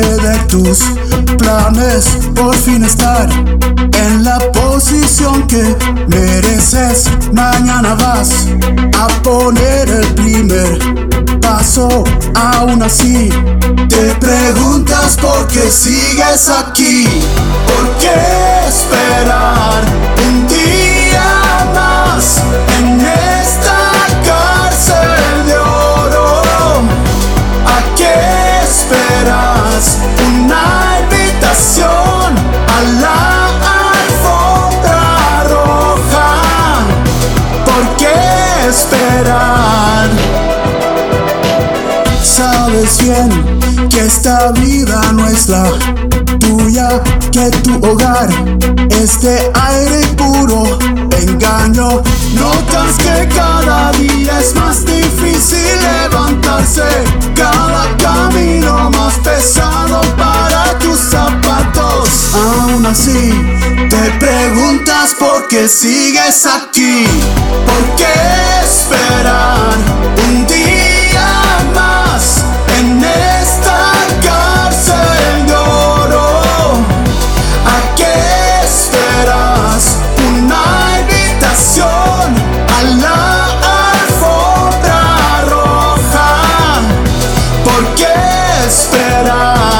de tus planes, por fin estar en la posición que mereces. Mañana vas a poner el primer paso, aún así te preguntas por qué sigues aquí. ¿Por qué esperar un día más en esta cárcel de oro? ¿A qué esperas? Una invitación a la alfombra roja. ¿Por qué esperar? Sabes bien que esta vida no es la tuya, que tu hogar es de aire puro engaño. Notas que cada día es más difícil levantarse, cada camino más pesado para tus zapatos. Aún así te preguntas por qué sigues aquí. ¿Por qué esperar un día más en esta cárcel de oro? ¿A qué esperas? Una invitación a la alfombra roja. ¿Por qué esperar?